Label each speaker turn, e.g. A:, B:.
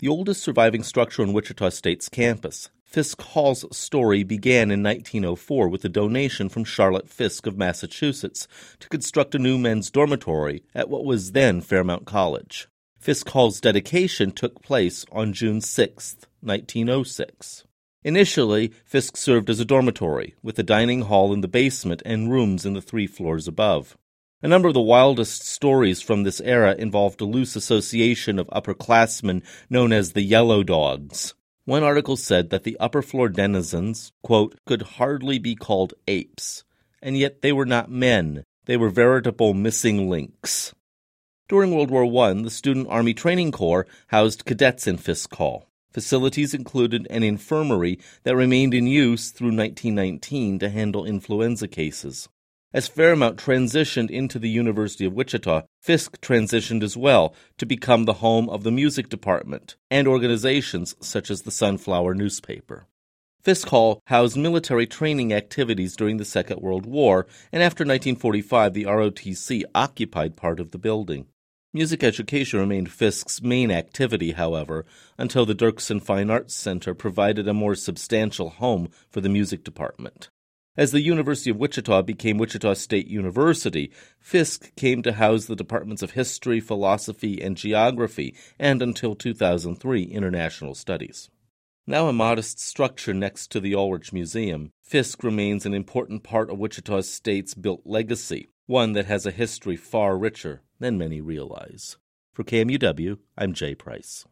A: the oldest surviving structure on Wichita State's campus. Fisk Hall's story began in 1904 with a donation from Charlotte Fisk of Massachusetts to construct a new men's dormitory at what was then Fairmount College. Fisk Hall's dedication took place on June 6, 1906. Initially, Fisk served as a dormitory, with a dining hall in the basement and rooms in the 3 floors above. A number of the wildest stories from this era involved a loose association of upperclassmen known as the Yellow Dogs. One article said that the upper-floor denizens, quote, could hardly be called apes, and yet they were not men. They were veritable missing links. During World War I, the Student Army Training Corps housed cadets in Fisk Hall. Facilities included an infirmary that remained in use through 1919 to handle influenza cases. As Fairmount transitioned into the University of Wichita, Fisk transitioned as well to become the home of the music department and organizations such as the Sunflower newspaper. Fisk Hall housed military training activities during the Second World War, and after 1945 the ROTC occupied part of the building. Music education remained Fisk's main activity, however, until the Dirksen Fine Arts Center provided a more substantial home for the music department. As the University of Wichita became Wichita State University, Fisk came to house the departments of History, Philosophy, and Geography, and until 2003, International Studies. Now a modest structure next to the Ulrich Museum, Fisk remains an important part of Wichita State's built legacy, one that has a history far richer than many realize. For KMUW, I'm Jay Price.